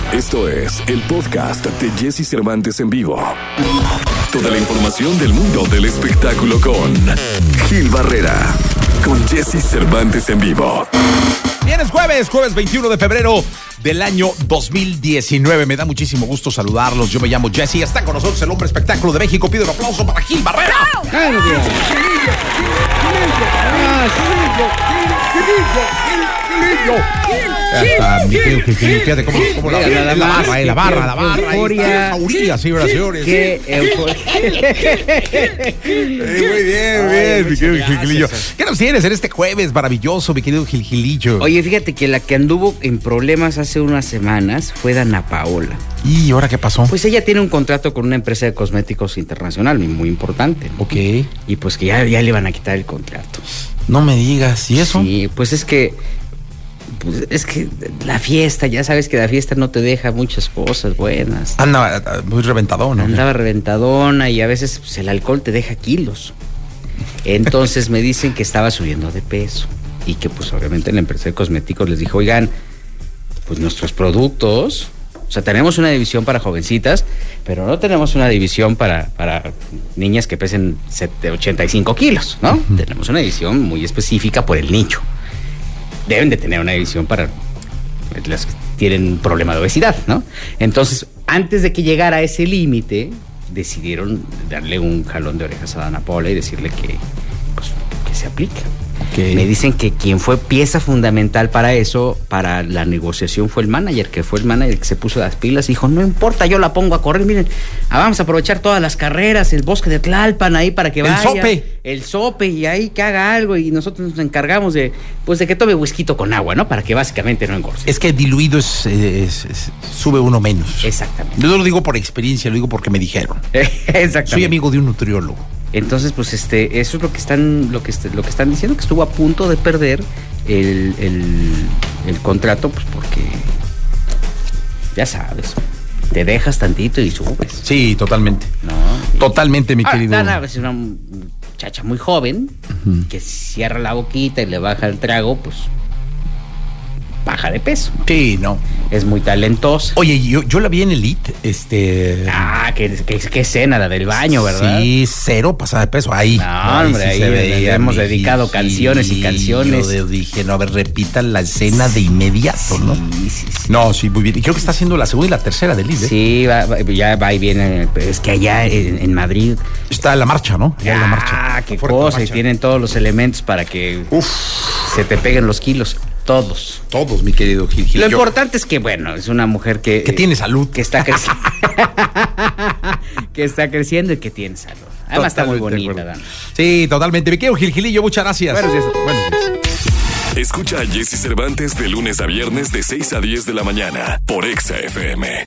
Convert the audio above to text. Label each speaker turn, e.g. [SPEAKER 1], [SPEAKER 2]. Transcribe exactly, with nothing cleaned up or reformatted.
[SPEAKER 1] Esto es el podcast de Jesse Cervantes en vivo. Toda la información del mundo del espectáculo con Gil Barrera, con Jesse Cervantes en vivo.
[SPEAKER 2] Bien, es jueves, jueves veintiuno de febrero del año dos mil diecinueve. Me da muchísimo gusto saludarlos. Yo me llamo Jesse. Está con nosotros el hombre espectáculo de México. Pido un aplauso para Gil Barrera.
[SPEAKER 3] ¡Claro, Dios!
[SPEAKER 2] Está, mi querido Gil, fíjate cómo, cómo la, la, la, la barra, eh, la barra, la barra.
[SPEAKER 3] Euforia.
[SPEAKER 2] Jauría, sí, oraciones.
[SPEAKER 3] Qué euforia.
[SPEAKER 2] Muy bien, muy bien, mi querido Gilgilillo. ¿Qué nos tienes en este jueves maravilloso, mi querido Gilgilillo?
[SPEAKER 3] Oye, fíjate que la que anduvo en problemas hace unas semanas fue Dana Paola.
[SPEAKER 2] ¿Y ahora qué pasó?
[SPEAKER 3] Pues ella tiene un contrato con una empresa de cosméticos internacional muy importante, ¿no?
[SPEAKER 2] Ok.
[SPEAKER 3] Y pues que ya, ya le van a quitar el contrato.
[SPEAKER 2] No me digas, ¿y eso?
[SPEAKER 3] Sí, pues es que pues es que la fiesta, ya sabes que la fiesta no te deja muchas cosas buenas.
[SPEAKER 2] Andaba muy reventadona.
[SPEAKER 3] Andaba reventadona y a veces pues, el alcohol te deja kilos. Entonces me dicen que estaba subiendo de peso y que pues obviamente la empresa de cosméticos les dijo, oigan, pues nuestros productos, o sea, tenemos una división para jovencitas, pero no tenemos una división para, para niñas que pesen ochenta y cinco kilos, ¿no? Uh-huh. Tenemos una división muy específica por el nicho. Deben de tener una división para las que tienen un problema de obesidad, ¿no? Entonces, antes de que llegara a ese límite, decidieron darle un jalón de orejas a Dana Paola y decirle que, pues, que se aplique. Okay. Me dicen que quien fue pieza fundamental para eso, para la negociación, fue el manager, que fue el manager que se puso las pilas y dijo, no importa, yo la pongo a correr, miren, vamos a aprovechar todas las carreras, el bosque de Tlalpan ahí para que vaya.
[SPEAKER 2] El sope.
[SPEAKER 3] El sope, y ahí que haga algo, y nosotros nos encargamos de, pues de que tome whisky con agua, ¿no? Para que básicamente no engorde.
[SPEAKER 2] Es que diluido es, es, es sube uno menos.
[SPEAKER 3] Exactamente.
[SPEAKER 2] Yo no lo digo por experiencia, lo digo porque me dijeron.
[SPEAKER 3] Exactamente.
[SPEAKER 2] Soy amigo de un nutriólogo.
[SPEAKER 3] Entonces, pues este, eso es lo que están, lo que lo que están diciendo, que estuvo a punto de perder el, el, el contrato, pues porque ya sabes, te dejas tantito y subes.
[SPEAKER 2] Sí, totalmente.
[SPEAKER 3] No,
[SPEAKER 2] totalmente, mi
[SPEAKER 3] ah,
[SPEAKER 2] querido.
[SPEAKER 3] Dana es una muchacha muy joven, uh-huh, que cierra la boquita y le baja el trago, pues baja de peso.
[SPEAKER 2] Sí, no.
[SPEAKER 3] Es muy talentosa.
[SPEAKER 2] Oye, yo, yo la vi en Elite, este...
[SPEAKER 3] Ah, qué, qué, qué escena, la del baño, ¿verdad?
[SPEAKER 2] Sí, cero pasada de peso, ahí.
[SPEAKER 3] No, ahí hombre, sí ahí se veía, hemos dedicado sí, canciones y canciones.
[SPEAKER 2] Yo dije, no, a ver, repitan la escena de inmediato,
[SPEAKER 3] sí,
[SPEAKER 2] ¿no?
[SPEAKER 3] Sí, sí.
[SPEAKER 2] No, sí, muy bien. Y creo que está haciendo la segunda y la tercera de Elite.
[SPEAKER 3] Sí, va, va, ya va y viene. Es que allá en, en Madrid...
[SPEAKER 2] Está la marcha, ¿no?
[SPEAKER 3] Ya,
[SPEAKER 2] la marcha.
[SPEAKER 3] Ah, qué cosa, y tienen todos los elementos para que Uf. se te peguen los kilos. Todos.
[SPEAKER 2] Todos, mi querido Gil, Gil.
[SPEAKER 3] Lo yo, importante es que, bueno, es una mujer que...
[SPEAKER 2] Que tiene salud.
[SPEAKER 3] Que está creciendo. que está creciendo y que tiene salud. Además totalmente está muy bonita, Dan.
[SPEAKER 2] Sí, totalmente. Mi querido Gil, Gilillo, muchas gracias.
[SPEAKER 3] Buenos días.
[SPEAKER 2] Buenos días.
[SPEAKER 1] Escucha a Jesse Cervantes de lunes a viernes de seis a diez de la mañana por Exa F M.